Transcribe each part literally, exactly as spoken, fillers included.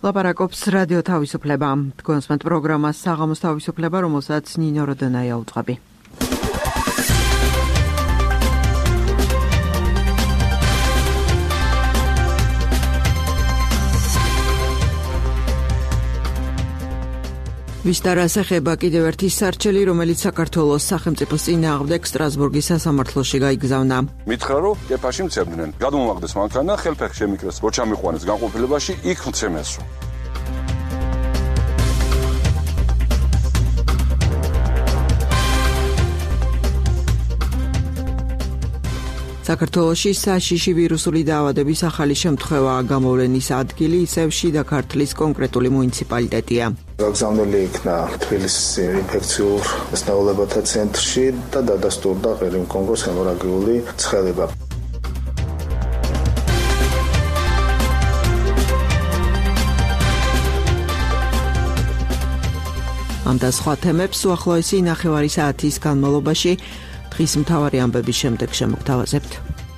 ლაპარაკობს რადიო თავისუფლება. თქვენსმენთ პროგრამას საღამოს თავისუფლება, რომელსაც ნინო როდენაია უძღვები. ვისტარას ეხება კიდევ ერთი სარჩელი, რომელიც საქართველოს სახელმწიფოს წინააღმდეგ სტრასბურგის სასამართლოში გაიგზავნა. მითხრა, რომ კეფაში მცემდნენ. გადმომაგდეს მანქანა, ხელფეხი შემიკრეს, რო ჩამიყვანეს განყოფილებაში, იქ მცემესო. საქართველოში საშიში ვირუსული დაავადების ახალი შემთხვევაა გამოვლენის ადგილი, ისევ შიდა ქართლის კონკრეტული მუნიციპალიტეტია. გაგზავნილი იქნა თბილისის ინფექციურ სნეულებათა ცენტრში და დადასტურდა ყირიმ-კონგოს ჰემორაგიული ცხელება. ამ და სხვა თემებს უახლოესი ნახევარი საათის განმავლობაში დღის მთავარი ამბების შემდეგ შემოგთავაზებთ.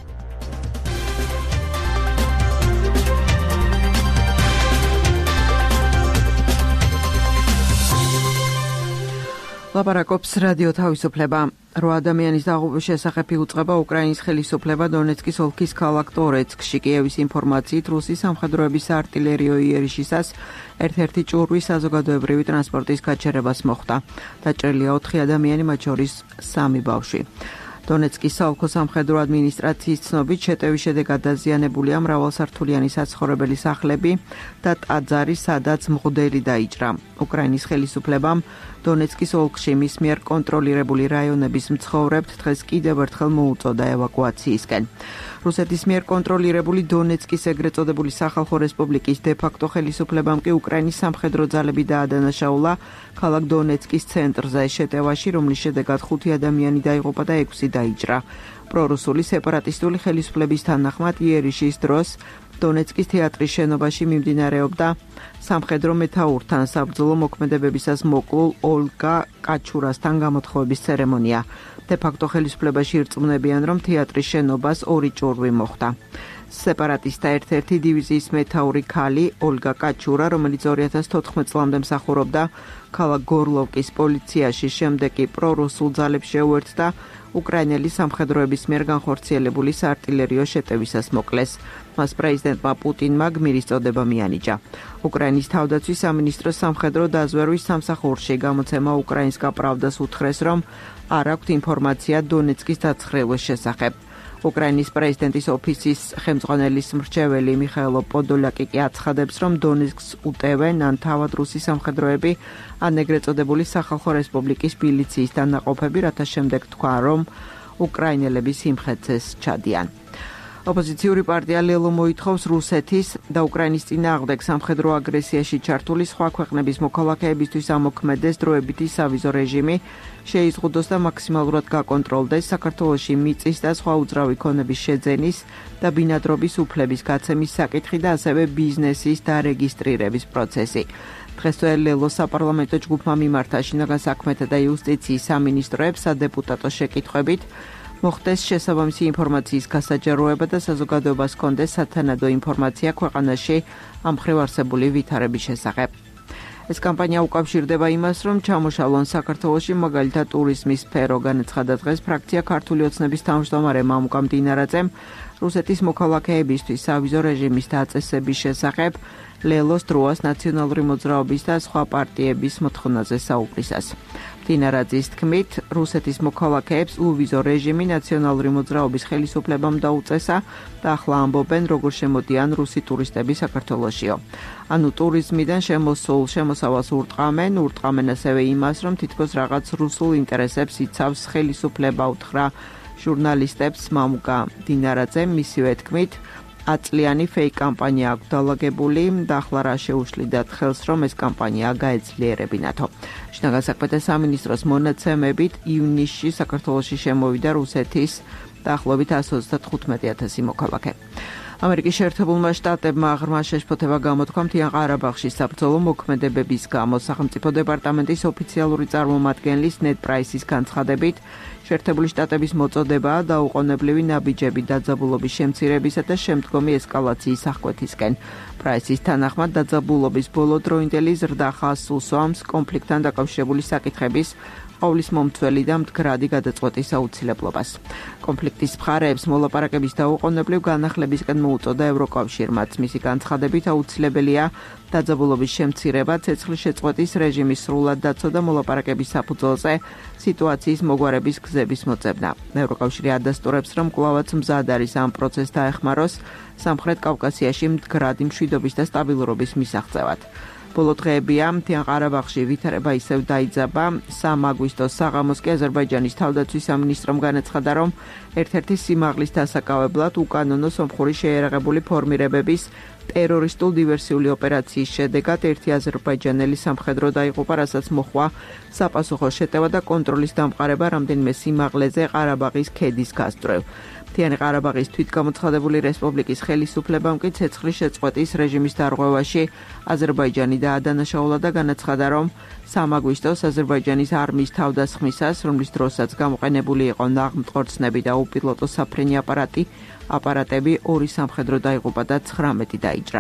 ლაპარაკობს რადიო თავისუფლება. რო ადამიანის დაღუპვის შესახებ იუწყება უკრაინის ხელისუფლება დონეცკის ოლქის ქალაქ ტორეცკში. კიევის ინფორმაციით რუსი სამხედროების არტილერიო იერიშისას ერთ-ერთი ჭურვი საზოგადოებრივი ტრანსპორტის გაჩერებას მოხდა. დაჭრილია ოთხი ადამიანი, მათ შორის სამი ბავშვი. დონეცკის საოლქო სამხედრო ადმინისტრაციის ცნობით შეტევის შედეგად დაზიანებულია მრავალსართულიანი საცხოვრებელი სახლები და ტაძარი, სადაც მღვდელი დაიჭრა. უკრაინის ხელისუფლებამ დონეცკის ოლქში მის მიერ კონტროლირებული რაიონების მცხოვრებთ დღეს კიდევ ერთხელ მოუწოდა ევაკუაციისკენ. რუსეთის მიერ კონტროლირებული დონეცკის ეგრეთ წოდებული სახალხო რესპუბლიკის დე-ფაქტო ხელისუფლებამ კი უკრაინის სამხედრო ძალები დაადანაშაულა ქალაქ დონეცკის ცენტრზე შეტევაში, რომლის შედეგად ხუთი ადამიანი დაიღუპა და ექვსი დაიჭრა. პრორუსული სეპარატისტული ხელისუფლების თანახმად იერიშის დროს დონეცკის თეატრის შენობაში მიმდინარეობდა სამხედრო მეთაურთან საბრძოლო მოქმედებებისას მოკლულ ოლგა კაჩურასთან გამოთხოვების ცერემონია. დე-ფაქტო ხელისუფლებაში ირწმუნებიან, რომ თეატრის შენობას ორი ჭურვი მოხდა. სეპარატისტთა ერთ-ერთი დივიზიის მეთაური ქალი ოლგა კაჩურა, რომელიც ორი ათას თოთხმეტ წლამდე მსახურობდა ქალაქ გორლოვკის პოლიციაში, შემდეგ კი პრორუსულ ძალებს შეუერთდა უკრაინელი სამხედროების მიერ განხორციელებული საარტილერიო შეტევისას მოკლეს. მას პრეზიდენტმა პუტინმა გმირის წოდება მიანიჭა. უკრაინის თავდაცვის სამინისტროს სამხედრო დაზვერვის სამსახურში გამოცემა უკრაინსკა პრავდას უთხრეს, რომ არ აქვთ ინფორმაცია დონეცკის დაცხრილვის შესახებ. უკრაინის პრეზიდენტის ოფისის ხელმძღვანელის მრჩეველი მიხაილო პოდოლაკი კი აცხადებს, რომ დონეცკს უტევენ ან თავად რუსი სამხედროები, ან ეგრეთ წოდებული სახალხო რესპუბლიკის მილიციის დანაყოფები, რათა შემდეგ თქვა, რომ უკრაინელები სიმხეცეს ჩადიან. ოპოზიციური პარტია ლელო მოითხოვს რუსეთის და უკრაინის წინააღმდეგ სამხედრო აგრესიაში ჩართული სხვა ქვეყნების მოქალაქეებისთვის ამოქმედეს დროებითი სავიზო რეჟიმი, შეიზღუდოს და მაქსიმალურად გაკონტროლდეს საქართველოში მიწის და სხვა უძრავი ქონების შეძენის და ბინადრობის უფლების გაცემის საკითხი და ასევე ბიზნესის დარეგისტრირების პროცესი. დღესვე ლელო საპარლამენტო ჯგუფმა მიმართა შინაგან საქმეთა და იუსტიციის სამინისტროებს სადეპუტატო შეკითხვებით, მოხდეს შესაბამისი ინფორმაციის გასაჯაროება და საზოგადოებას ჰქონდეს სათანადო ინფორმაცია ქვეყანაში ამ მხრივ არსებული ვითარების შესახებ. ეს კამპანია უკავშირდება იმას, რომ ჩამოშალონ საქართველოში მაგალითად ტურიზმის სფერო, განაცხადა დღეს ფრაქცია ქართული ოცნების თავმჯდომარე მამუკა მდინარაძემ რუსეთის მოქალაქეებისთვის სავიზო რეჟიმის დაწესების შესახებ ლელოს დროას ნაციონალური მოძრაობის და სხვა პარტიების მოთხოვნაზე საუბრისას. მდინარაძის თქმით, რუსეთის მოქალაქეებს უვიზო რეჟიმი ნაციონალური მოძრაობის ხელისუფლებამ დაუწესა და ახლა ამბობენ, როგორ შემოდიან რუსი ტურისტები საქართველოშიო. ანუ ტურიზმიდან შემოსულ შემოსავალს ურტყამენ, ურტყამენ ასევე იმას, რომ თითქოს რაღაც რუსულ ინტერესებს იცავს ხელისუფლება, უთხრა ჟურნალისტებს მამუკა მდინარაძემ. მისივე თქმით, აწლიანი ფეიქ კამპანია აქვს დალაგებული და ახლა რა შეუშლიდათ ხელს, რომ ეს კამპანია გაეძლიერებინათო. შინაგან საქმეთა სამინისტროს მონაცემებით ივნისში საქართველოში შემოვიდა რუსეთის დაახლოებით εκατს ოცდათხუთმეტი ათასი მოქალაქე. ამერიკის შეერთებულმა შტატებმა ღრმა შეშფოთება გამოთქვა მთიან ყარაბაღში საბრძოლო მოქმედებების გამო. სახელმწიფო დეპარტამენტის ოფიციალური წარმომადგენლის ნედ პრაისის განცხადებით, შეერთებული შტატების მოწოდებაა დაუყოვნებლივი ნაბიჯები დაძაბულობის შემცირებისა და შემდგომი ესკალაციის აღკვეთისკენ. პრაისის თანახმად დაძაბულობის ბოლო დროინდელი ზრდა ხაზს უსვამს კონფლიქტთან დაკავშირებული საკითხების ყოვლის მომცველი და მდგრადი გადაწყვეტის აუცილებლობას. კონფლიქტის მხარეებს მოლაპარაკების დაუყოვნებლივ განახლებისკენ მოუწოდა ევროკავშირმაც. მისი განცხადებით აუცილებელია დაძაბულობის შემცირება, ცეცხლის შეწყვეტის რეჟიმის სრულად დაცვა და მოლაპარაკების საფუძველზე სიტუაციის მოგვარების გზების მოწევნა. ევროკავშირი ადასტურებს, რომ კვლავაც მზად არის ამ პროცესს დაეხმაროს სამხრეთ კავკასიაში მდგრადი მშვიდობის და სტაბილურობის მისაღწევად. ბოლო დღეებია მთიან ყარაბაღში ვითარება ისევ დაიძაბა. სამი აგვისტოს საღამოს კი აზერბაიჯანის თავდაცვის სამინისტრომ განაცხადა, რომ ერთ-ერთი სიმაღლის დასაკავებლად უკანონო სომხური შეიარაღებული ფორმირებების ტერორისტულ დივერსიული ოპერაციის შედეგად ერთი აზერბაიჯანელი სამხედრო დაიღუპა, რასაც მოჰყვა საპასუხო შეტევა და კონტროლის დამყარება რამდენიმე სიმაღლეზე ყარაბაღის ქედის გასწვრივ. მთიანი ყარაბაღის თვითგამოცხადებული რესპუბლიკის ხელისუფლებამ კი ცეცხლის შეწყვეტის რეჟიმის დარღვევაში აზერბაიჯანი დაადანაშაულა და განაცხადა, რომ სამი აგვისტოს აზერბაიჯანის არმიის თავდასხმისას, რომლის დროსაც გამოყენებული იყო ნაღმტყორცნები და უპილოტო საფრენი აპარატი, აპარატები ორი სამხედრო დაიღუპა და ცხრამეტი დაიჭრა.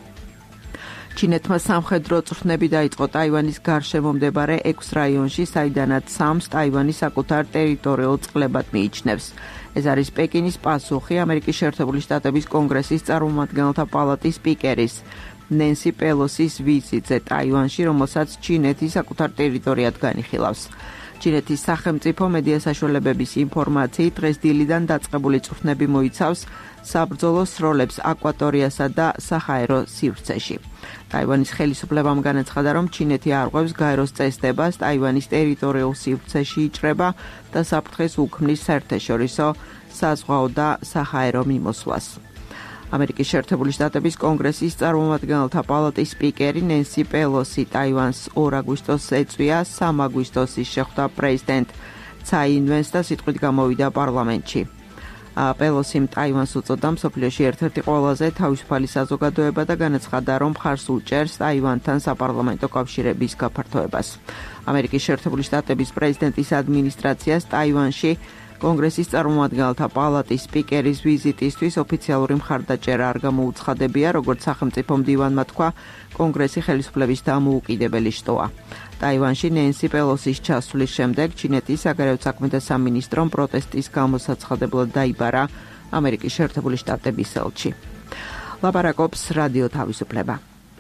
ჩინეთმა სამხედრო წვრთნები დაიწყო ტაივანის გარშემო მდებარე ექვს რაიონში, საიდანაც სამს ტაივანი საკუთარ ტერიტორიულ წყლებად მიიჩნევს. ეს არის პეკინის პასუხი ამერიკის შეერთებული შტატების კონგრესის წარმომადგენელთა პალატის სპიკერის ნენსი პელოსის ვიზიტზე ტაივანში, რომელსაც ჩინეთი საკუთარ ტერიტორიად განიხილავს. ჩინეთის სახელმწიფო მედია საშუალებების ინფორმაციით, დღეს დილიდან დაწყებული წვრთნები მოიცავს საბრძოლო სროლებს აკვატორიასა და საჰაერო სივრცეში. ტაივანის ხელისუფლებამ განაცხადა, რომ ჩინეთი არღვევს გაეროს წესდებას ტაივანის ტერიტორიულ სივრცეში იჭრება და საფრთხეს უქმნის საერთაშორისო საზღვაო და საჰაერო მიმოსვლას. ამერიკის შეერთებული შტატების კონგრესის წარმომადგენელთა პალატის სპიკერი ნენსი პელოსი ტაივანს ორ აგვისტოს ეწვია, სამი აგვისტოს ის შეხვდა პრეზიდენტ ცაი ინვენს და სიტყვით გამოვიდა პარლამენტში. პელოსიმ ტაივანს უწოდა მსოფლიოში ერთ-ერთი ყველაზე თავისუფალი საზოგადოება და განაცხადა, რომ მხარს უჭერს ტაივანთან საპარლამენტო კავშირების გაფართოებას. ამერიკის შეერთებული შტატების პრეზიდენტის ადმინისტრაციას ტაივანში კონგრესის წარმომადგენელთა პალატის სპიკერის ვიზიტისთვის ოფიციალური მხარდაჭერა არ გამოუცხადებია, როგორც სახელმწიფო მდივანმა თქვა, კონგრესი ხელისუფლების დამოუკიდებელი შტოა. ტაივანში ნენსი პელოსის ჩასვლის შემდეგ ჩინეთის საგარეო საქმეთა სამინისტრომ პროტესტის გამოსაცხადებლად დაიბარა ამერიკის შეერთებული შტატების ელჩი. ლაპარაკობს რადიო თავისუფლება.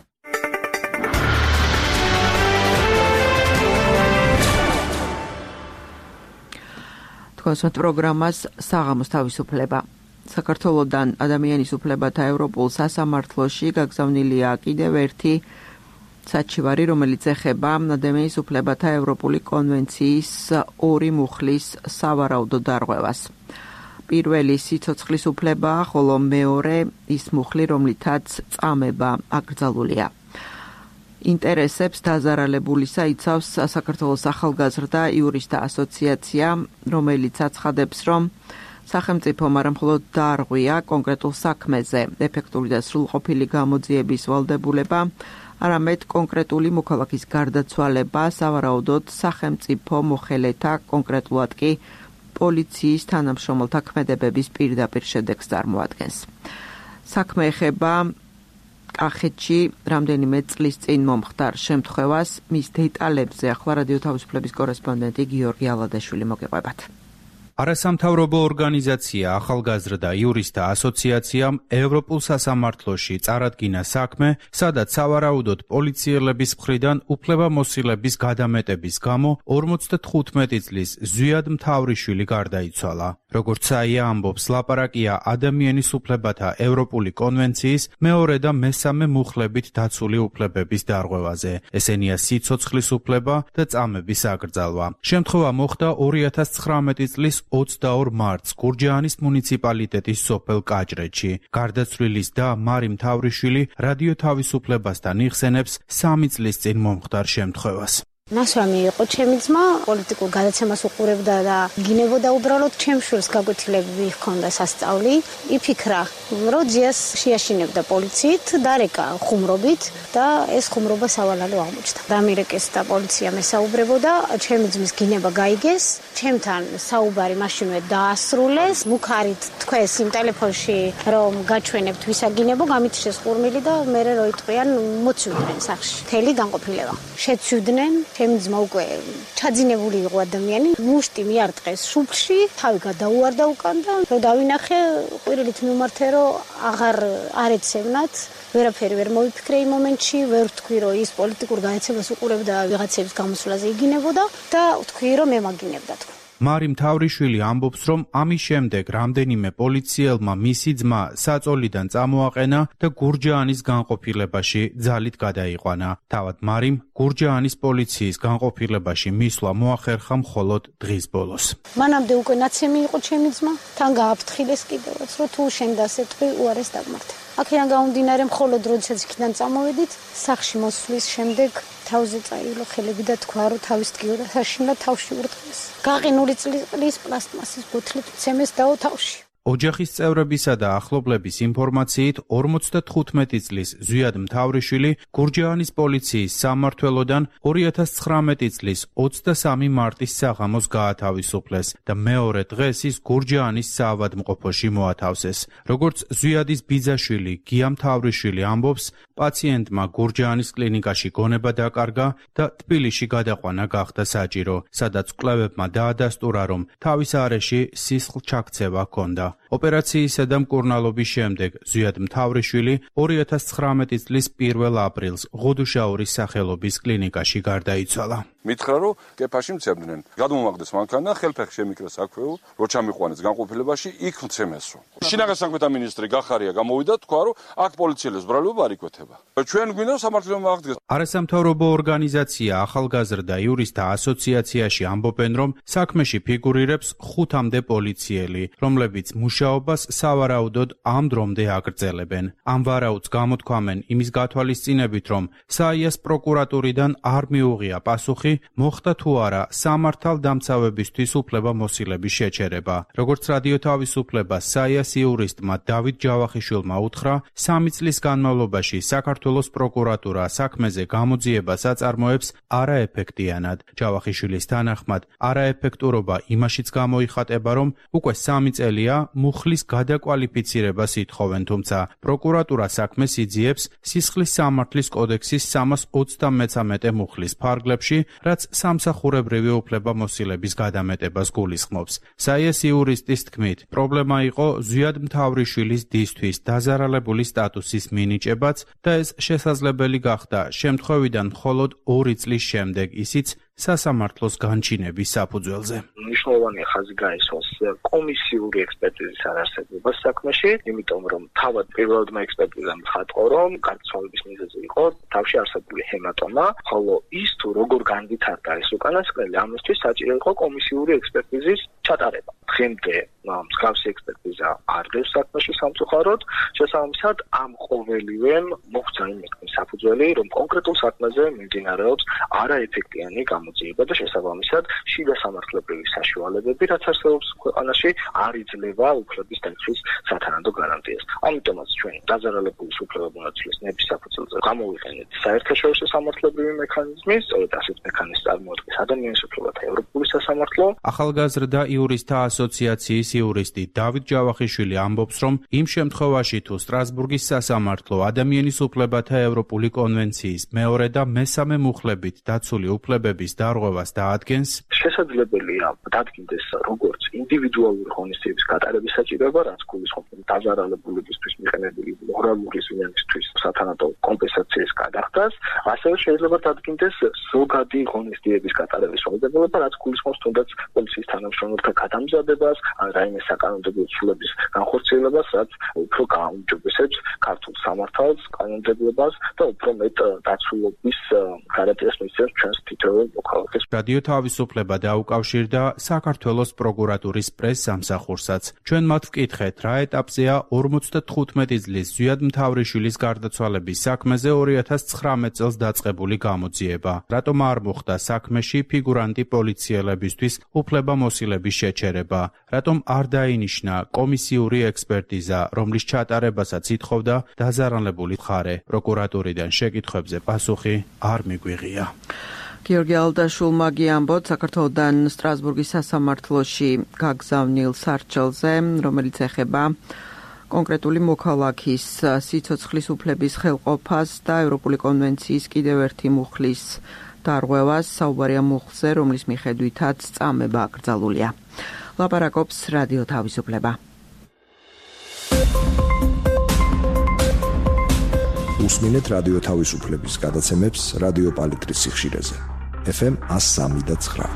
კონსერტ პროგრამას საღამოს თავისუფლება. საქართველოსთან ადამიანის უფლებათა ევროპულ სასამართლოში გაგზავნილია კიდევ ერთი საჩივარი, რომელიც ეხება ადამიანის უფლებათა ევროპული კონვენციის ორი მუხლის სავარაუდო დარღვევას. პირველი სიცოცხლის უფლებაა, ხოლო მეორე ის მუხლი, რომლითაც წამება აკრძალულია. ინტერესებს დაზარალებულისა იცავს საქართველოს ახალგაზრდა იურისტთა ასოციაცია, რომელიც აცხადებს, რომ სახელმწიფომ არა მხოლოდ დაარღვია კონკრეტულ საქმეზე ეფექტური და სრულყოფილი გამოძიების ვალდებულება, არამედ კონკრეტული მოქალაქის გარდაცვალება სავარაუდოდ სახელმწიფო მოხელეთა, კონკრეტულად კი პოლიციის თანამშრომელთა ქმედებების პირდაპირ შედეგს წარმოადგენს. საქმე ეხება კახეთში რამდენიმე წლის წინ მომხდარ შემთხვევას, მის დეტალებზე ახლა რადიო თავისუფლების კორესპონდენტი გიორგი ალადაშვილი მოგეყვებათ. არასამთავრობო ორგანიზაცია ახალგაზრდა იურისტთა ასოციაციამ ევროპულ სასამართლოში წარადგინა საქმე, სადაც სავარაუდოდ პოლიციელების მხრიდან უფლებამოსილების გადამეტების გამო ორმოცდათხუთმეტი წლის ზვიად მთავრიშვილი გარდაიცვალა. როგორც საია ამბობს, ლაპარაკია ადამიანის უფლებათა ევროპული კონვენციის მეორე და მესამე მუხლებით დაცული უფლებების დარღვევაზე. ესენია სიცოცხლის უფლება და წამების აკრძალვა. შემთხვევა მოხდა ორი ათას ცხრამეტი წლის ოცდაორ მარტს გურჯაანის მუნიციპალიტეტის სოფელ კაჭრეთში. გარდაცვლილის და მარი მთავრიშვილი რადიო თავისუფლებასთან იხსენებს სამი წლის წინ მომხდარ შემთხვევას. ნასვამი იყო ჩემი ძმა, პოლიტიკურ გადაცემას უყურებდა და გინებოდა უბრალოდ ჩემ შვილს გაგვეთილები ჰქონდა სასწავლი. იფიქრა, რომ ძიას შეაშინებდა პოლიციით, დარეკა ხუმრობით და ეს ხუმრობა სავალალო აღმოჩნდა. დამირეკეს და პოლიციამ ესაუბრებოდა, ჩემი ძმის გინება გაიგეს, ჩემთან საუბარი მაშინვე დაასრულეს, მუქარით თქვეს იმ ტელეფონში, რომ გაჩვენებთ ვისაგინებო, გამითიშეს ხურმილი და მე რო იტყვიან მოცივდნენ სახში. მთელი განყოფილება. შეცვიდნენ ჩემი ძმა უკვე ჩაძინებული იყო ადამიანი, მუშტი მიარტყეს შუბლში, თავი გადაუვარდა უკან და რომ დავინახე, ყვირილით მიმართე, რომ აღარ არ ეცევნათ, ვერაფერი ვერ მოვიფიქრე იმ მომენტში, ვერ ვთქვი, რომ ის პოლიტიკურ გადაცემას უყურებდა ვიღაცების გამოსვლაზე იგინებოდა და ვთქვი, რომ მე მაგინებდა თქვა. მარი მთავრიშვილი ამბობს, რომ ამის შემდეგ რამდენიმე პოლიციელმა მისი ძმა საწოლიდან წამოაყენა და გურჯაანის განყოფილებაში ძალით გადაიყვანა. თავად მარიმ გურჯაანის პოლიციის განყოფილებაში მისვლა მოახერხა მხოლოდ დღის ბოლოს. მანამდე უკვე ნაცემი იყო ჩემი ძმა, თან გააფრთხილეს კიდევაც, რომ თუ შენ დასეთქვი, უარეს დაგმართე. აქედან გამომდინარე, მხოლოდ როდესაც იქიდან წამოვედით, სახში მოსვლის შემდეგ თავზე წაივლო ხელები და თქვა, რომ თავის ტკიოდა საშინა თავში ურტყეს. გაყინული წლის პლასტმასის ბოთლით მცემეს დაო თავში. ოჯახის წევრებისა და ახლობლების ინფორმაციით ორმოცდათხუთმეტი წლის ზვიად მთავრიშვილი გურჯაანის პოლიციის სამმართველოდან ორი ათას ცხრამეტი წლის ოცდასამი მარტის საღამოს გაათავისუფლეს და მეორე დღეს ის გურჯაანის საავადმყოფოში მოათავსეს. როგორც ზვიადის ბიძაშვილი გია მთავრიშვილი ამბობს, პაციენტმა გურჯაანის კლინიკაში გონება დაკარგა და თბილისში გადაყვანა გახდა საჭირო, სადაც კვლევებმა დაადასტურა, რომ თავის არეში სისხლჩაქცევა ჰქონდა. ოპერაციისა და მკურნალობის შემდეგ ზვიად მთავრიშვილი ორი ათას ცხრამეტი წლის პირველ აპრილს ღუდუშაურის სახელობის კლინიკაში გარდაიცვალა. მითხრა, რომ კეფაში მცემდნენ. გადმომაგდეს მანქანა და ხელფეხი შემიკრეს აქვეო, რო ჩამიყვანეს განყოფილებაში, იქ მცემესო. შინაგან საქმეთა მინისტრი გახარია გამოვიდა, თქვა, რომ აქ პოლიციელებს ბრალობა არ იკვეთება. ჩვენ გვინდა სამართლე მოახდინოს. არასამთავრობო ორგანიზაცია ახალგაზრდა იურისტთა ასოციაციაში ამბობენ, რომ საქმეში ფიგურირებს ხუთამდე პოლიციელი, რომლებიც მუშაობას სავარაუდოდ ამ დრომდე აგრძელებენ. ამ ვარაუდს გამოთქვამენ იმის გათვალისწინებით, რომ საიას პროკურატურიდან არ მიუღია პასუხი, მოხდა თუ არა სამართალდამცავებისთვის უფლებამოსილების შეჩერება. როგორც რადიო თავისუფლება საიას იურისტმა დავით ჯავახიშვილმა უთხრა, სამი წლის განმავლობაში საქართველოს პროკურატურა საქმეზე გამოძიებას აწარმოებს არაეფექტიანად. ჯავახიშვილის თანახმად, არაეფექტურობა იმაშიც გამოიხატება, რომ უკვე სამი წელია მუხლის გადაკვალიფიცირებას ითხოვენ, თუმცა პროკურატურა საქმეს იძიებს სისხლის სამართლის კოდექსის სამას ოცდამეცამეტე მუხლის ფარგლებში, რაც სამსახურებრივი უფლებამოსილების გადამეტებას გულისხმობს. საიას იურისტის თქმით, პრობლემა იყო ზვიად მთავრიშვილის დისთვის დაზარალებული სტატუსის მინიჭებაც და ეს შესაძლებელი გახდა შემთხვევიდან მხოლოდ ორი წლის შემდეგ, ისიც სასამართლოს განჩინების საფუძველზე. მნიშვნელოვანია ხაზი გაისვას კომისიური ექსპერტიზის არარსებობა საქმეში, იმიტომ რომ თავად პირველადმა ექსპერტიზამ ხატყო, რომ გარდაცვალების მიზეზი იყო თავში არსებული ჰემატომა, ხოლო ის თუ როგორ განვითარდა ეს უკანასკნელი, ამისთვის საჭირო იყო კომისიური ექსპერტიზის ჩატარება. დღემდე მსგავსი ექსპერტიზა არ დევს საქმეში სამწუხაროდ, შესაბამისად ამ ყოველივემ მოხდა იმის საფუძველი, რომ კონკრეტულ საქმეზე მიმდინარეობს არაეფექტიანი გამოძიება და შესაბამისად შიდა სამართლებრივი საშუალებები, რაც არსებობს ქვეყანაში, არ იძლევა უფლების დაცვის სათანადო გარანტიას. ამიტომაც ჩვენ დაზარალებულის უფლებამოსილის ნების საფუძველზე გამოვიყენეთ საერთაშორისო სამართლებრივი მექანიზმი, სწორედ ასეთ მექანიზმს წარმოადგენს ადამიანის უფლებათა ევროპული სასამართლო. ახალგაზრდა იურისტთა ასოციაციის იურისტი დავით ჯავახიშვილი ამბობს, რომ იმ შემთხვევაში თუ სტრასბურგის სასამართლო ადამიანის უფლებათა ევროპული კონვენციის მეორე და მესამე მუხლებით დაცული უფლებების დარღვევას დაადგენს, შესაძლებელია დადგინდეს როგორც ინდივიდუალური ღონისძიების გატარების საჭიროება, რაც გულისხმობს დაზარალებულებისთვის მიყენებული მორალური ზიანისთვის სათანადო კომპენსაციის გადახდას, ასევე შეიძლება დადგინდეს ზოგადი ღონისძიების გატარების შეუძლებლობა, რაც გულისხმობს თუნდაც პოლიციის თანამშრომელთა გადამზადებას განხორციელებას, ან რაიმე საკანონმდებლო ცვლილების განხორციელებას, რაც უფრო გააუმჯობესებს ქართულ სამართალს, კანონმდებლობას და უფრო მეტ დაცულობის გარანტიას მისცემს ჩვენს თითოეულ მოქალაქეს. რადიო თავისუფლება დაუკავშირდა საქართველოს პროკურატურის პრეს-სამსახურსაც. ჩვენ მათ ვკითხეთ, რა ეტაპზეა ორმოცდათხუთმეტი წლის ზვიად მთავრიშვილის გარდაცვალების საქმეზე ორი ათას ცხრამეტ წელს დაწყებული გამოძიება. რატომ არ მოხდა საქმეში ფიგურანტი პოლიციელებისთვის უფლებამოსილების შეჩერება? რატომ არ დაინიშნა კომისიური ექსპერტიზა, რომლის ჩატარებასაც ითხოვდა დაზარალებული მხარე? პროკურატურიდან შეკითხვებზე პასუხი არ მიგვიღია. გიორგი ალდაშულმა გიამბოთ საქართველოდან სტრასბურგის სასამართლოში გაგზავნილ სარჩელზე, რომელიც ეხება კონკრეტული მოქალაქის სიცოცხლის უფლების ხელყოფას და ევროპული კონვენციის კიდევ ერთი მუხლის დარღვევას, საუბარია მუხლზე, რომლის მიხედვითაც წამება აკრძალულია. ლაპარაკობს რადიო თავისუფლება. უსმინეთ რადიო თავისუფლების გადაცემებს რადიო პალიტრის სიხშირეზე. ეფ ემ one oh three point nine.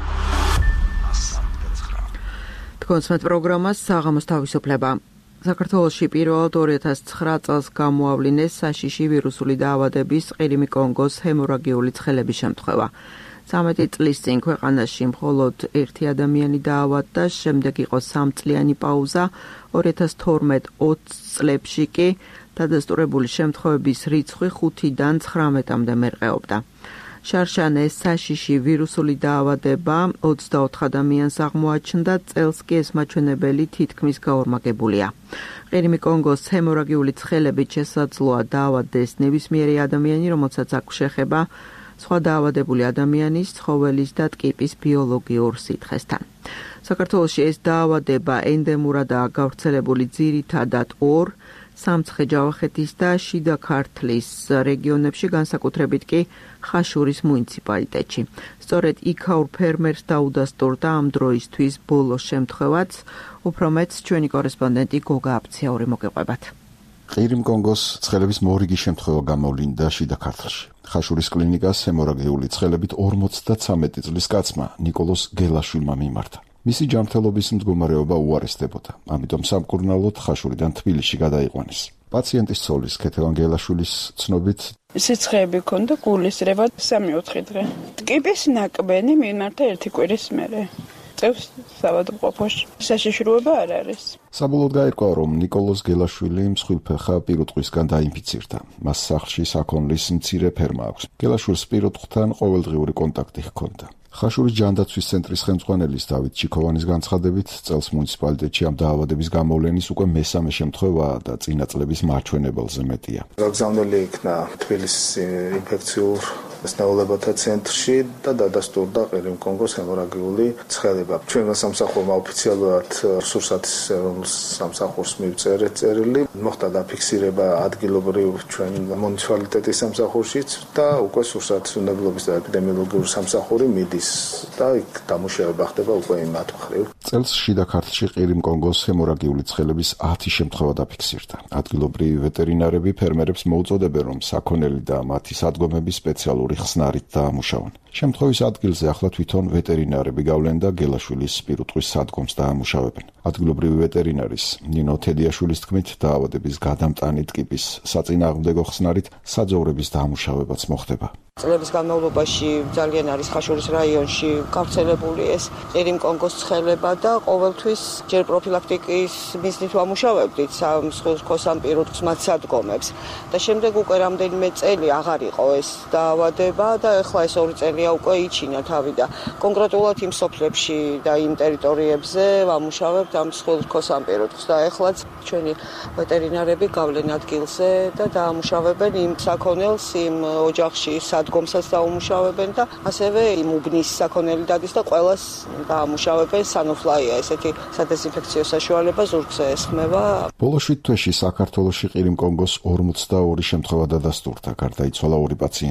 თქვენსმეთ პროგრამას საღამოს თავისუფლება. საქართველოში პირველად ორი ათას ცხრა წელს გამოავლინეს საშიში ვირუსული დაავადების ყირიმი კონგოს ჰემორაგიული ცხელების შემთხვევა. ცამეტი წლის წინ ქვეყანაში მხოლოდ ერთი ადამიანი დაავადდა, შემდეგ იყო სამწლიანი პაუზა, ორი ათას თორმეტ ოცი წლებში კი დადასტურებული შემთხვევების რიცხვი ხუთიდან ცხრამეტამდე მერყეობდა. შარშანეს საშიში ვირუსული დაავადება ოცდაოთხ ადამიანს აღმოაჩნდა, წელს კი ეს მაჩვენებელი თითქმის გაორმაგებულია. ყირიმი კონგოს ჰემორაგიული ცხელებით შესაძლოა დაავადდეს ნებისმიერი ადამიანი, რომელსაც აქვს შეხება სხვა დაავადებული ადამიანის, ცხოველის და ტკიპის ბიოლოგიურ სითხესთან. საქართველოში ეს დაავადება ენდემურადაა გავრცელებული ძირითადად ორ სამცხე-ჯავახეთის და შიდა ქართლის რეგიონებში, განსაკუთრებით კი ხაშურის მუნიციპალიტეტში. სწორედ იქაურ ფერმერს დაუდასტურდა ამ დროისთვის ბოლო შემთხვევაც, უფრო მეც ჩვენი კორესპონდენტი გოგა აფციაური მოგეყვებათ. ყირიმ კონგოს ცხელების მორიგი შემთხვევა გამოვლინდა შიდა ქართლში. ხაშურის კლინიკას ჰემორაგიული ცხელებით ორმოცდაცამეტი წლის კაცმა ნიკოლოზ გელაშვილმა მიმართა. მისი ჯანმრთელობის მდგომარეობა უარესდებოდა, ამიტომ სამკურნალოდ ხაშურიდან თბილისში გადაიყვანეს. პაციენტის ცოლის ქეთევან გელაშვილის ცნობით სიცხეები ჰქონდა გულის რევა სამი-ოთხი დღე. ტკიპის ნაკბენი მიმართა ერთი კვირის მერე. წევს საბადმყოფოში. საშიშროება არ არის. საბოლოოდ გაირკვა, რომ ნიკოლოზ გელაშვილი მსხვილფეხა პირუტყვისგან დაინფიცირდა. მას სახლში საქონლის მცირე ფერმა აქვს. გელაშვილს პირუტყვთან ყოველდღიური კონტაქტი ჰქონდა. ხაშურის ჯანდაცვის ცენტრის ხელმძღვანელის დავით ჩიქოვანის განცხადებით, წელს მუნიციპალიტეტში ამ დაავადების გამოვლენის უკვე მესამე შემთხვევაა და წინა წლების მარჩვენებელზე მეტია. გაგზავნილი იქნა თბილისის ინფექციურ ნაოლებათა ცენტრში და დადასტურდა ყირიმ კონგოს ჰემორაგიული ცხელება. ჩვენმა სამსახურმა ოფიციალურად სურსათის სამსახურს მივწერეთ წერილი, მოხდა დაფიქსირება ადგილობრივ ჩვენ მუნიციპალიტეტის სამსახურშიც და უკვე სურსათის უნდობლობის და ეპიდემიოლოგიური სამსახური მიდის და იქ დამუშავება ხდება უკვე იმათ მხრივ. წელს შიდა ქართლში ყირიმ კონგოს ჰემორაგიული ცხელების ათი შემთხვევა დაფიქსირდა. ადგილობრივი ვეტერინარები ფერმერებს მოუწოდებენ, რომ საქონელი და მათი სადგომები სპეციალური ხსნარით დაამუშავონ. შემთხვევის ადგილზე ახლა თვითონ ვეტერინარები გავლენ და გელაშვილის პირუტყვის სადგომს დაამუშავებენ. ადგილობრივი ვეტერინარის ნინო თედიაშვილის თქმით, დაავადების გადამტანი ტკიპის საწინააღმდეგო ხსნარით საძოვრების დაამუშავებაც მოხდება. წლების განმავლობაში ძალიან არის ხაშურის რაიონში გავრცელებული ეს ყირიმ კონგოს ცხელება და ყოველთვის ჯერ პროფილაქტიკის მიზნით ვამუშავებდით მსხვილ-რქოს ამ პირუტყვის მათ სადგომებს და შემდეგ უკვე რამდენიმე წელი აღარ იყო ეს დაავადება და ეხლა ეს ორი წელია უკვე იჩინა თავი და კონკრეტულად იმ სოფლებში და იმ ტერიტორიებზე ვამუშავებთ ამ მსხვილ-რქოს ამ პირუტყვის და ეხლაც ჩვენი ვეტერინარები გავლენ ადგილზე და დაამუშავებენ იმ საქონელს იმ ოჯახში სადგომსაც დაუმუშავებენ და ასევე იმ უბნის საქონელი დადის და ყველას დაამუშავებენ სანოფლაია ესეთი სადეზინფექციო საშუალება ზურგზე ესხმება. ბოლო შვიდ თვეში საქართველოში ყირიმ კონგოს ორმოცდაორი შემთხვევა დადასტურდა, გარდაიცვალა ორი პაციენტი.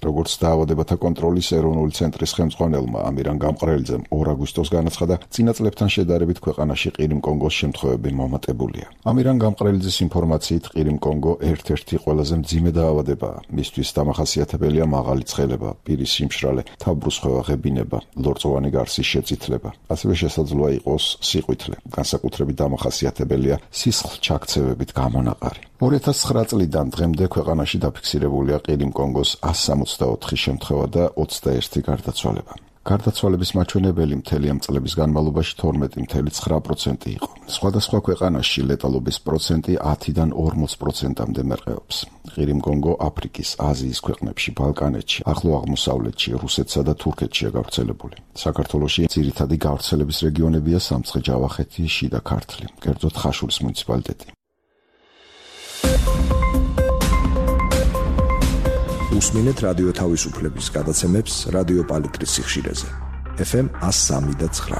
როგორც დაავადებათა კონტროლის ეროვნული ცენტრის ხელმძღვანელმა ამირან გამყრელიძემ ორ აგვისტოს განაცხადა, წინა წლებთან შედარებით ქვეყანაში ყირიმ-კონგოს შემთხვევები მომატებულია. ამირან გამყრელიძის ინფორმაციით, ყირიმ-კონგო ერთ-ერთი ყველაზე მძიმე დაავადებაა. მისთვის დამახასიათებელია მაღალი ცხელება, პირის სიმშრალე, თავბრუსხვევა, ღებინება, ლორწოვანი გარსის შეწითლება. ასევე შესაძლოა იყოს სიყვითლე. განსაკუთრებით დამახასიათებელია სისხლჩაქცევებით გამონაყარი. ორი ათას ცხრა წლიდან დღემდე ქვეყანაში დაფიქსირებულია ყირიმ-კონგოს ასი სამოცდაოთხი შემთხვევა და ოცდაერთი გარდაცვალება. გარდაცვალების მაჩვენებელი მთელი ამ წლების განმავლობაში თორმეტი ფاصლე ცხრა პროცენტი იყო. სხვადასხვა ქვეყანაში ლეტალობის პროცენტი ათიდან ორმოც პროცენტამდე მერყეობს. ყირიმ-კონგო აფრიკის, აზიის ქვეყნებში, ბალკანეთში, ახლო აღმოსავლეთში, რუსეთსა და თურქეთშია გავრცელებული. საქართველოში ძირითადი გავრცელების რეგიონებია სამცხე, ჯავახეთი, შიდა ქართლი, კერძოდ ხაშურის მუნიციპალიტეტი. უსმინეთ რადიო თავისუფლების გადაცემებს რადიო პალიტრის სიხშირეზე. ეფ ემ ასი სამი და ცხრა.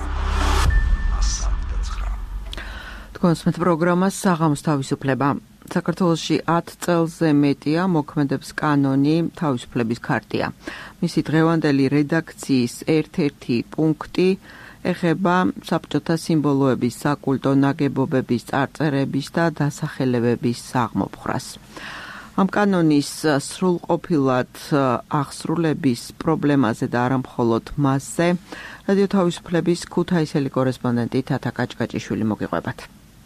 თქვენსმეთ პროგრამას საღამოს თავისუფლება. საქართველოში ათ წელზე მეტია მოქმედებს კანონი თავისუფლების ქარტია. მისი დღევანდელი რედაქციის ერთ-ერთი პუნქტი ეხება საბჭოთა სიმბოლოების, საკულტო ნაგებობების წარწერების და დასახელებების აღმოფხვრას. ამ კანონის სრულყოფილად აღსრულების პრობლემაზე და არა მხოლოდ მასზე, რადიო თავისუფლების ქუთაისელი კორესპონდენტი თათა კაჭკაჭიშვილი მოგიყვებათ.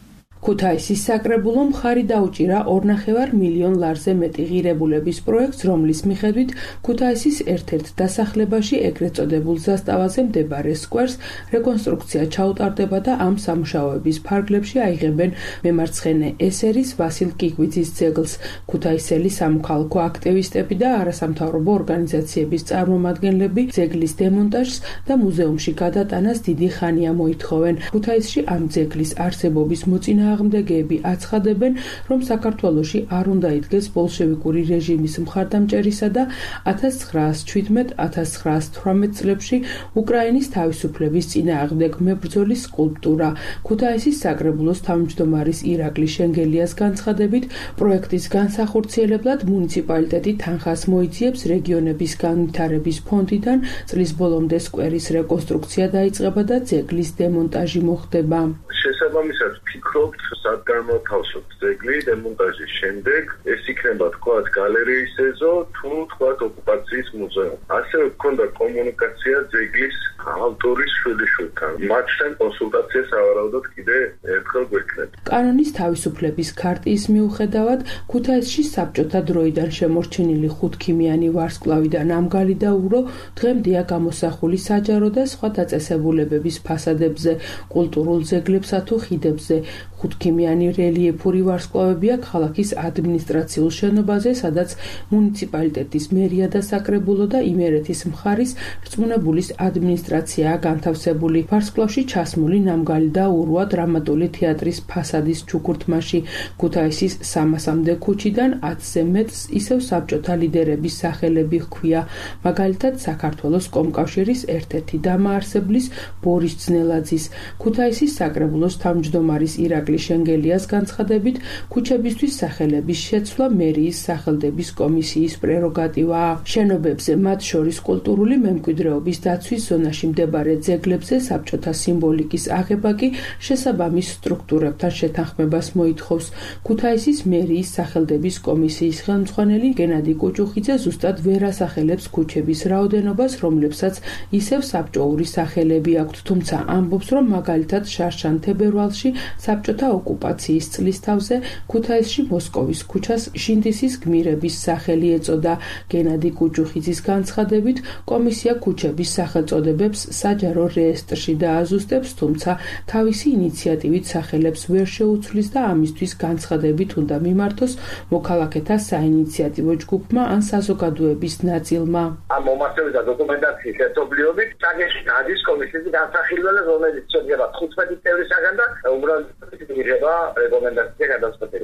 ქუთაისის საკრებულო მხარი დაუჭირა ორნახევარ მილიონ ლარზე მეტი ღირებულების პროექტს, რომლის მიხედვით ქუთაისის ერთ-ერთ დასახლებაში ეგრეთ წოდებულ ზასტავაზე მდებარე სკვერს რეკონსტრუქცია ჩაუტარდება და ამ სამუშაოების ფარგლებში აიღებენ მემარცხენე ესერის ვასილ კიკვიძის ძეგლს. ქუთაისელი სამოქალაქო აქტივისტები და არასამთავრობო ორგანიზაციების წარმომადგენლები ძეგლის დემონტაჟს და მუზეუმში გადატანას დიდი ხანია მოითხოვენ. ქუთაისში ამ ძეგლის არსებობის მოწინა აღმდეგები აცხადებენ, რომ საქართველოში არ უნდა იდგეს ბოლშევიკური რეჟიმის მხარდამჭერისა და ათას ცხრაას შვიდმეტ ათას ცხრაას თვრამეტ წლებში უკრაინის თავისუფლების წინააღმდეგ მებრძოლის სკულპტურა. ქუთაისის საკრებულოს თავმჯდომარის ირაკლი შენგელიას განცხადებით, პროექტის განსახორციელებლად მუნიციპალიტეტი თანხას მოიძიებს რეგიონების განვითარების ფონდიდან, წლის ბოლომდე სკვერის რეკონსტრუქცია დაიწყება და ძეგლის დემონტაჟი მოხდება. შესაბამისად ვფიქრობთ, სად გამოთავსოთ ძეგლი დემონტაჟის შემდეგ, ეს იქნება თქვათ გალერეის ეზო თუ თქვათ ოკუპაციის მუზეუმი. ასევე გქონდა კომუნიკაცია ძეგლის ავტორის შვილიშვილთან. მათთან კონსულტაცია სავარაუდოდ კიდე ერთხელ გვექნება. კანონის თავისუფლების ქარტიის მიუხედავად, ქუთაისში საბჭოთა დროიდან შემორჩენილი ხუთქიმიანი ვარსკვლავი და ნამგალი და ურო დღემდეა გამოსახული საჯარო და სხვა დაწესებულებების ფასადებზე, კულტურულ ძეგლებსა თუ ხიდებზე. ხუთქიმიანი რელიეფური ვარსკვლავებია ქალაქის ადმინისტრაციულ შენობაზე, სადაც მუნიციპალიტეტის მერია და საკრებულო და იმერეთის მხარის რწმუნებულის ადმინისტრაციაა განთავსებული. ვარსკვლავში ჩასმული ნამგალი და ურვა დრამატული თეატრის ფასადის ჩუქურთმაში. ქუთაისის სამასამდე ქუჩიდან ათზე მეტს ისევ საბჭოთა ლიდერების სახელები ჰქვია, მაგალითად საქართველოს კომკავშირის ერთ-ერთი დამაარსებლის ბორის ძნელაძის. ქუთაისის საკრებულოს თავმჯდომარის ირაკლი შენგელიას განცხადებით, ქუჩებისთვის სახელების შეცვლა მერიის სახელდების კომისიის პრეროგატივაა. შენობებზე, მათ შორის კულტურული მემკვიდრეობის დაცვის ზონაში მდებარე ძეგლებზე საბჭოთა სიმბოლიკის აღება კი შესაბამის სტრუქტურებთან შეთანხმებას მოითხოვს. ქუთაისის მერიის სახელდების კომისიის ხელმძღვანელი გენადი კუჭუხიძე ზუსტად ვერ ასახელებს ქუჩების რაოდენობას, რომლებსაც ისევ საბჭოური სახელები აქვთ, თუმცა ამბობს, რომ მაგალითად შარშან თებერვალში საბჭოთა ოკუპაციის წლის თავზე ქუთაისში მოსკოვის ქუჩას შინდისის გმირების სახელი ეწოდა. გენადი კუჭუხიძის განცხადებით, კომისია ქუჩების სახელწოდებებს საჯარო რეესტრში დააზუსტებს, თუმცა თავისი ინიციატივით სახელებს ვერ შეუცვლის და ამისთვის განცხადებით უნდა მიმართოს მოქალაქეთა საინიციატივო ჯგუფმა ან საზოგადოების ნაწილმა. ამ მომართვების და დოკუმენტაციის ერთობლიობით წაგეში გადის კომისიის განსახილველი, რომელიც შედგება თხუთმეტი წევრისაგან და უმრავლესობა იღება რეკომენდაცია გადაწყვეტილება.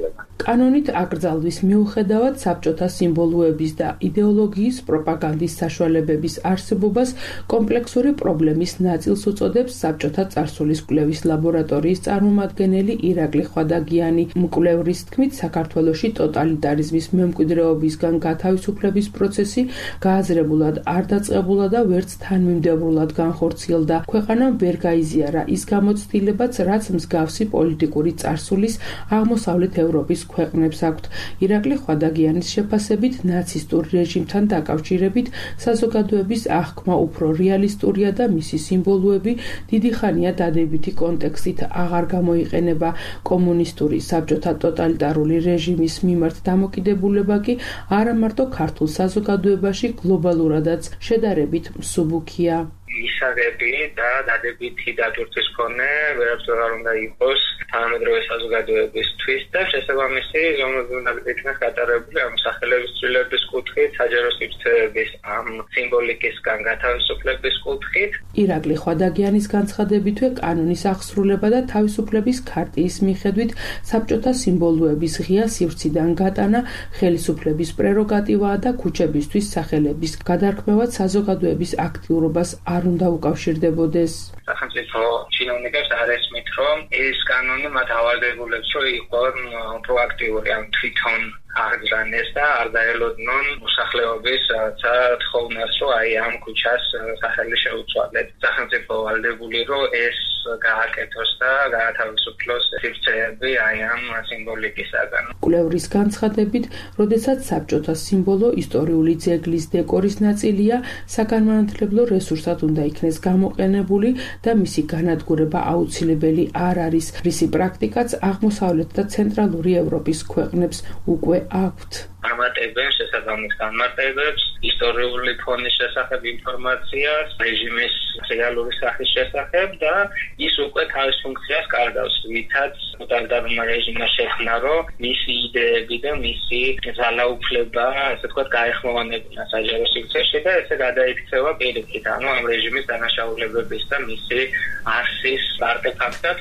კანონით აკრძალვის მიუხედავად საბჭოთა სიმბოლოების და იდეოლოგიის პროპაგანდის საშუალებების არსებობას კომპლექსური პრობლემის ნაწილს უწოდებს საბჭოთა წარსულის კვლევის ლაბორატორიის წარმომადგენელი ირაკლი ხვადაგიანი. მკვლევრის თქმით, საქართველოში ტოტალიტარიზმის მემკვიდრეობისგან გათავისუფლების პროცესი გააზრებულად არ დაწყებულა და ვერც თანმიმდევრულად განხორციელდა. ქვეყანამ ვერ გაიზიარა ის გამოცდილებაც, რაც მსგავსი პოლიტიკური წარსულის აღმოსავლეთ ევროპის ქვეყნებს აქვთ. ირაკლი ხვადაგიანის შეფასებით, ნაცისტურ რეჟიმთან დაკავშირებით საზოგადოების აღქმა უფრო რეალისტურია და მისი სიმბოლოები დიდი ხანია დადებითი კონტექსტით აღარ გამოიყენება. კომუნისტური საბჭოთა ტოტალიტარული რეჟიმის მიმართ დამოკიდებულება კი არა მარტო ქართულ საზოგადოებაში, გლობალურადაც შედარებით მსუბუქია. ისარები და დადებითი დატვირთვის მქონე ვერაფერ არ უნდა იყოს თანამედროვე საზოგადოებისთვის და შესაბამისი ზომები უნდა იქნას გატარებული ამ სახელების ცვლილების კუთხით, საჯარო სივრცეების ამ სიმბოლიკისგან გათავისუფლების კუთხით. ირაკლი ხვადაგიანის განცხადებითვე კანონის აღსრულება და თავისუფლების ქარტიის მიხედვით საბჭოთა სიმბოლოების ღია სივრციდან გატანა ხელისუფლების პრეროგატივაა და ქუჩებისთვის სახელების გადარქმევად საზოგადოების აქტიურობას არ უნდა უკავშირდებოდეს. სახელმწიფო чиновникებს არ ესმით, რომ ეს კანონი მათ ავალდებულებს, რომ იყონ პროაქტიული, ამ თვითონ აღძრანეს და არ დაელოდნონ მოსახლეობის თხოვნას, რომ აი ამ ქუჩას სახელი შეუცვალეთ. სახელმწიფო ვალდებული, რომ ეს გააკეთოს და გაათავისუფლოს სივრცეები აი ამ სიმბოლიკისაგან. კვლევრის განცხადებით, როდესაც საბჭოთა სიმბოლო ისტორიული ძეგლის დეკორის ნაწილია, საგანმანათლებლო რესურსად უნდა იქნეს გამოყენებული და მისი განადგურება აუცილებელი არ არის, რისი პრაქტიკაც აღმოსავლეთ და ცენტრალური ევროპის ქვეყნებს უკვე აქვთ. ამატებენ შესაბამის განმარტებებს, ისტორიული ფონის შესახებ ინფორმაციას, რეჟიმის რეალური სახის შესახებ და ის უკვე თავის ფუნქციას კარგავს, ვითაც ტოტალიტარულმა რეჟიმმა შექმნა, რომ მისი იდეები და მისი ძალაუფლება, ასე ვთქვათ, გაეხმოვანებინა საჯარო სივრცეში და ესე გადაიქცევა პირიქით, ანუ ამ რეჟიმის დანაშაულებების და მისი არსის არტეფაქტად.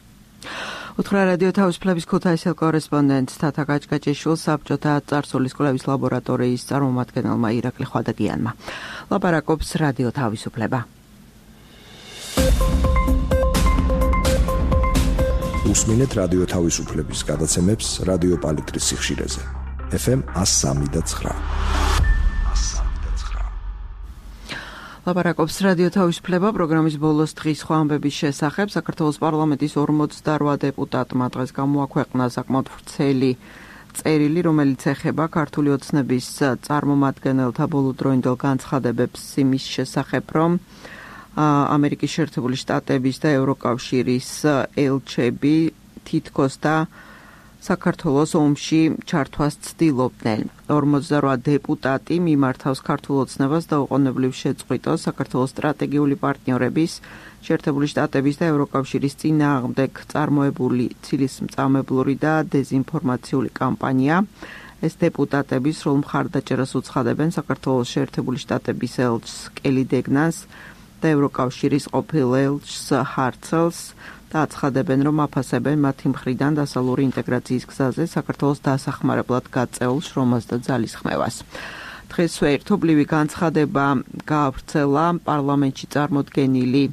უთხრა რადიო თავისუფლების ქუთაისელ კორესპონდენტს თათა გაჭგაჭიშვილს საბჭოთა წარსულის კვლევის ლაბორატორიის წარმომადგენელმა ირაკლი ხვადაგიანმა. ლაპარაკობს რადიო თავისუფლება. უსმინეთ რადიო თავისუფლების გადაცემებს რადიო პალიტრის სიხშირეზე. ეფ ემ one oh three და nine. ლაპარაკობს რადიო თავისუფლება პროგრამის ბოლოს დღის სხვა ამბების შესახებ. საქართველოს პარლამენტის ორმოცდარვა დეპუტატმა დღეს გამოაქვეყნა საკმაოდ ვრცელი წერილი, რომელიც ეხება ქართული ოცნების წარმომადგენელთა ბოლოდროინდელ განცხადებებს იმის შესახებ, რომ ამერიკის შეერთებული შტატების და ევროკავშირის ელჩები თითქოს და საქართველოს ომში ჩართვას ცდილობდნენ. ორმოცდარვა დეპუტატი მიმართავს ქართულ ოცნებას და უყოვნებლივ შეწყვიტოს საქართველოს სტრატეგიული პარტნიორების, შეერთებული შტატების და ევროკავშირის წინააღმდეგ წარმოებული ცილისმწამებლური და დეზინფორმაციული კამპანია. ეს დეპუტატები სრულ მხარდაჭერას უცხადებენ საქართველოს შეერთებული შტატების ელჩს კელი დეგნას და ევროკავშირის ყოფილ ელჩს ჰარცელს და აცხადებენ, რომ აფასებენ მათი მხრიდან დასავლური ინტეგრაციის გზაზე საქართველოს დასახმარებლად გაწეულ შრომას და ძალისხმევას. დღესვე ერთობლივი განცხადება გაავრცელა პარლამენტში წარმოდგენილი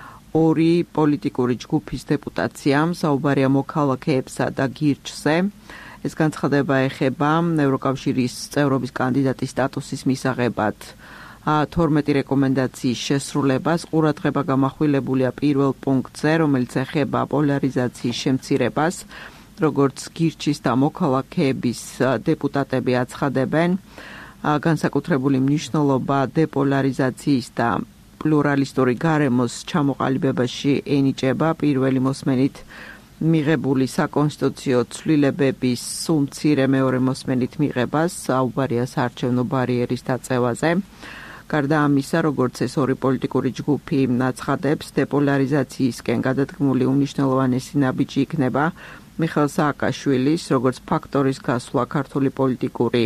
ორი პოლიტიკური ჯგუფის დეპუტაციამ, საუბარია მოქალაქეებსა და გირჩზე. ეს განცხადება ეხება ევროკავშირის წევრობის კანდიდატის სტატუსის მისაღებად თორმეტი რეკომენდაციის შესრულებას. ყურადღება გამახვილებულია პირველ პუნქტზე, რომელიც ეხება პოლარიზაციის შემცირებას, როგორც გირჩის და მოქალაქეების დეპუტატები აცხადებენ. განსაკუთრებული მნიშვნელობა დეპოლარიზაციის და პლურალისტური გარემოს ჩამოყალიბებაში ენიჭება პირველი მოსმენით მიღებული საკონსტიტუციო ცვლილებების სულ მცირე მეორე მოსმენით მიღებას, საუბარია საარჩევნო ბარიერის დაწევაზე. გარდა ამისა, როგორც ეს ორი პოლიტიკური ჯგუფი აცხადებს, დეპოლარიზაციისკენ გადადგმული უმნიშვნელოვანესი ნაბიჯი იქნება მიხეილ სააკაშვილის, როგორც ფაქტორის გასვლა ქართული პოლიტიკური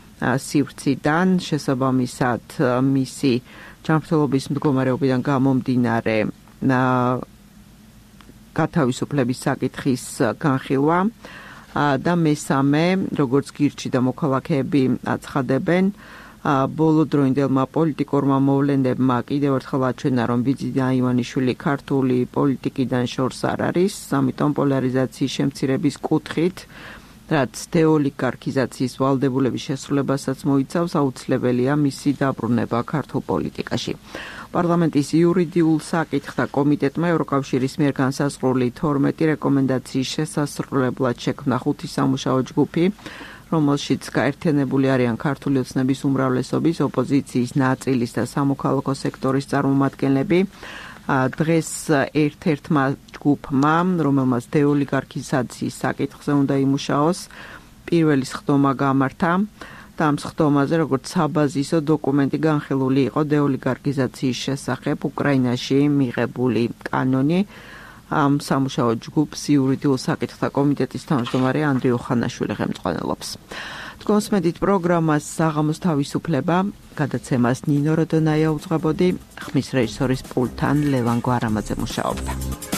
სივრციდან, შესაბამისად მისი ჯანმრთელობის მდგომარეობიდან გამომდინარე გათავისუფლების საკითხის განხილვა. და მესამე, როგორც გირჩი და მოქალაქეები აცხადებენ, ბოლო დროინდელმა პოლიტიკურმა მოვლენებმა კიდევ ერთხელ აჩვენა, რომ ბიძი და ივანიშვილი ქართული პოლიტიკიდან შორს არ არის, ამიტომ პოლარიზაციის შემცირების კუთხით, რაც დეოლიგარქიზაციის ვალდებულების შესრულებასაც მოიცავს, აუცილებელია მისი დაბრუნება ქართულ პოლიტიკაში. პარლამენტის იურიდიულ საკითხთა კომიტეტმა ევროკავშირის მიერ განსაზღვრული თორმეტი რეკომენდაციის შესასრულებლად შექმნა ხუთი სამუშაო ჯგუფი, რომელშიც გაერთიანებული არიან ქართული ოცნების უმრავლესობის, ოპოზიციის ნაწილის და სამოქალაქო სექტორის წარმომადგენლები. დღეს ერთ-ერთმა ჯგუფმა, რომელმაც დეოლიგარქიზაციის საკითხზე უნდა იმუშაოს, პირველი სხდომა გამართა და ამ სხდომაზე, როგორც საბაზისო დოკუმენტი განხილული იყო დეოლიგარქიზაციის შესახებ უკრაინაში მიღებული კანონი. ამ სამუშაო ჯგუფს იურიდიულ საკითხთა კომიტეტის თავმჯდომარე ანდრე ოხანაშვილი ხელმძღვანელობს. თქვენს მედით პროგრამას საღამოს თავისუფლება, გადაცემას ნინო როდონაია უძღვებოდი, ხმის რეჟისორის პულტთან ლევან გვარამაძე მუშაობდა.